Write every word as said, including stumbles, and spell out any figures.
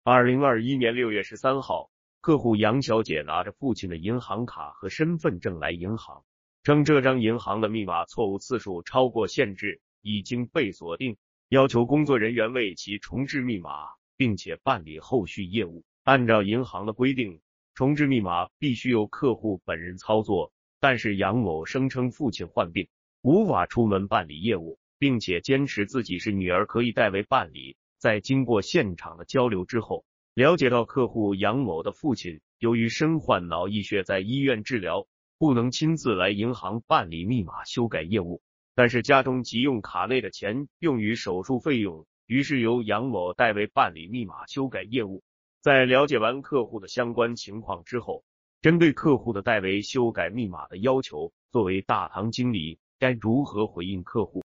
二零二一年六月十三号，客户杨小姐拿着父亲的银行卡和身份证来银行，称这张银行的密码错误次数超过限制，已经被锁定，要求工作人员为其重置密码，并且办理后续业务。按照银行的规定，重置密码必须由客户本人操作，但是杨某声称父亲患病，无法出门办理业务，并且坚持自己是女儿可以代为办理。在经过现场的交流之后，了解到客户杨某的父亲由于身患脑溢血在医院治疗，不能亲自来银行办理密码修改业务，但是家中急用卡内的钱用于手术费用，于是由杨某代为办理密码修改业务。在了解完客户的相关情况之后，针对客户的代为修改密码的要求，作为大堂经理该如何回应客户？